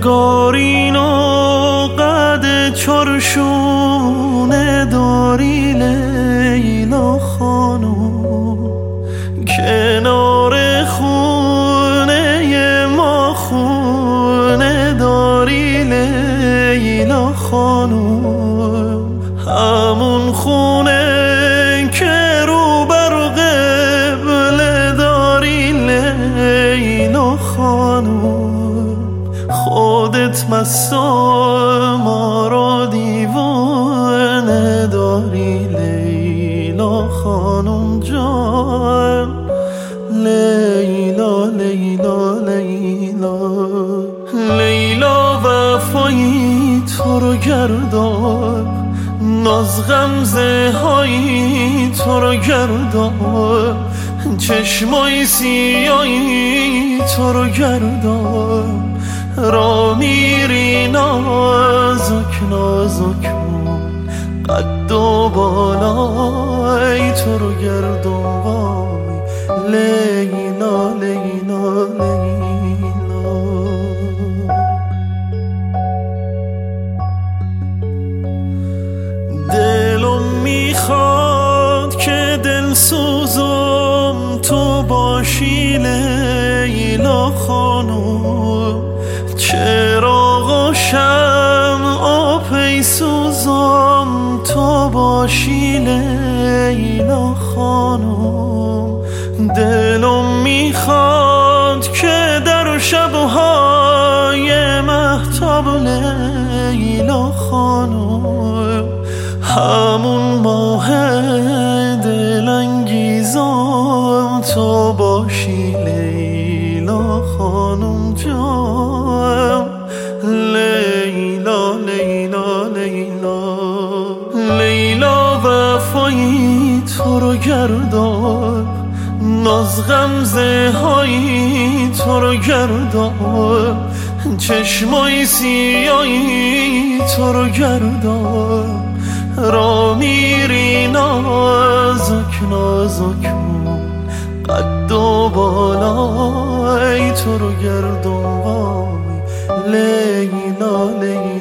نگارین و قد چرشونه داری لیلا خانم، کنار خونه ما خونه داری لیلا خانم، همون خونه که رو بر قبله داری لیلا خانم، خودت مسا ما را دیوانه داری لیلا خانم جان، لیلا لیلا لیلا لیلا وفایی تو رو گرداب، ناز غمزه هایی تو رو گرداب، چشمای سیایی تو رو گرداب، را میری نازک نازک قد و بالای تو رو گرداب، لیلا لیلا لیلا. دلم میخواد که دل سوزم تو باشی لیلا خانم، چراغ و شمع پی سوزم تو باشی لیلا خانم، دلم میخواد که در شبهای مهتاب لیلا خانم، همون ماه دلانگیزم تو باشی لیلا خانم جان، لیلا لیلا لیلا لیلا وفایی تو رو گرداب، ناز غمزه هایی تو رو گرداب، چشمای سیایی تو رو گرداب، را میری نازک نازک قد و بالای تو رو گرداب، لیلا لیلا.